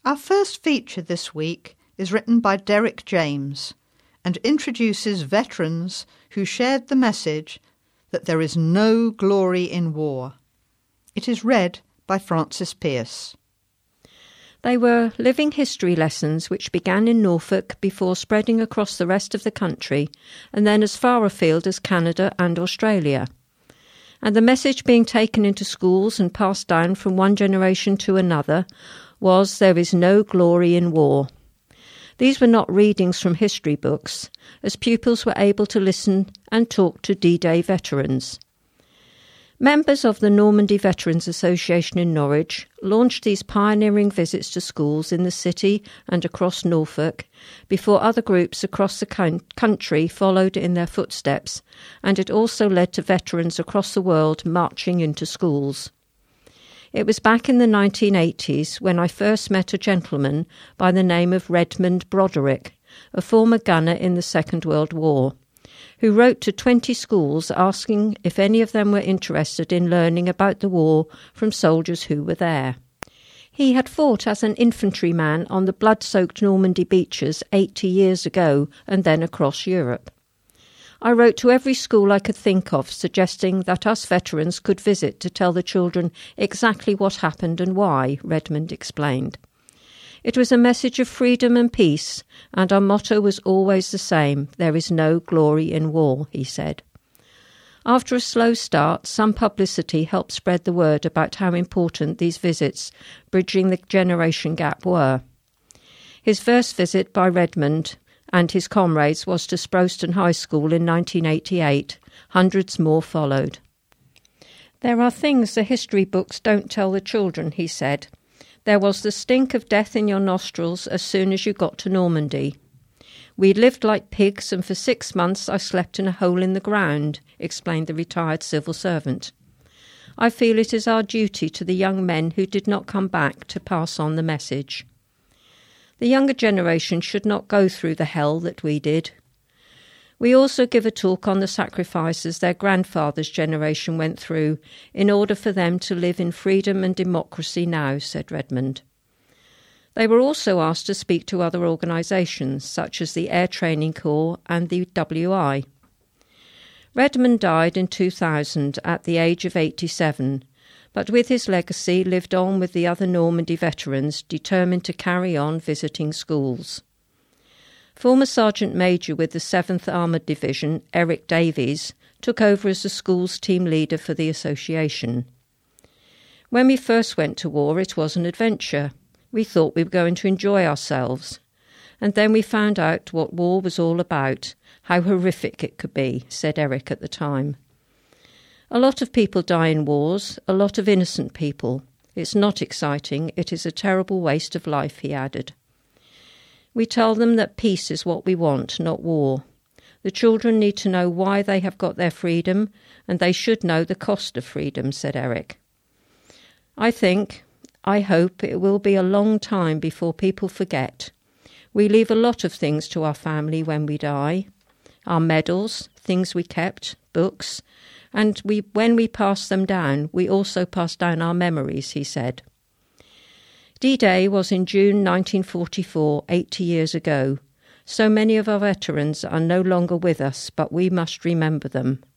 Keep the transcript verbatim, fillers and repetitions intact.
Our first feature this week is written by Derek James and introduces veterans who shared the message that there is no glory in war. It is read by Francis Pierce. They were living history lessons which began in Norfolk before spreading across the rest of the country and then as far afield as Canada and Australia. And the message being taken into schools and passed down from one generation to another was, there is no glory in war. These were not readings from history books, as pupils were able to listen and talk to D-Day veterans. Members of the Normandy Veterans Association in Norwich launched these pioneering visits to schools in the city and across Norfolk before other groups across the country followed in their footsteps, and it also led to veterans across the world marching into schools. It was back in the nineteen eighties when I first met a gentleman by the name of Redmond Broderick, a former gunner in the Second World War, who wrote to twenty schools asking if any of them were interested in learning about the war from soldiers who were there. He had fought as an infantryman on the blood-soaked Normandy beaches eighty years ago and then across Europe. I wrote to every school I could think of, suggesting that us veterans could visit to tell the children exactly what happened and why, Redmond explained. It was a message of freedom and peace, and our motto was always the same, there is no glory in war, he said. After a slow start, some publicity helped spread the word about how important these visits, bridging the generation gap, were. His first visit by Redmond and his comrades was to Sproston High School in nineteen eighty-eight. Hundreds more followed. There are things the history books don't tell the children, he said. There was the stink of death in your nostrils as soon as you got to Normandy. We lived like pigs, and for six months I slept in a hole in the ground, explained the retired civil servant. I feel it is our duty to the young men who did not come back to pass on the message. The younger generation should not go through the hell that we did. We also give a talk on the sacrifices their grandfathers' generation went through in order for them to live in freedom and democracy now, said Redmond. They were also asked to speak to other organisations, such as the Air Training Corps and the W I. Redmond died in two thousand at the age of eighty-seven, but with his legacy lived on with the other Normandy veterans determined to carry on visiting schools. Former Sergeant Major with the seventh Armoured Division, Eric Davies, took over as the school's team leader for the association. When we first went to war, it was an adventure. We thought we were going to enjoy ourselves. And then we found out what war was all about, how horrific it could be, said Eric at the time. A lot of people die in wars, a lot of innocent people. It's not exciting, it is a terrible waste of life, he added. We tell them that peace is what we want, not war. The children need to know why they have got their freedom, and they should know the cost of freedom, said Eric. I think, I hope it will be a long time before people forget. We leave a lot of things to our family when we die. Our medals, things we kept, books, and we, when we pass them down, we also pass down our memories, he said. D-Day was in June nineteen forty-four, eighty years ago. So many of our veterans are no longer with us, but we must remember them.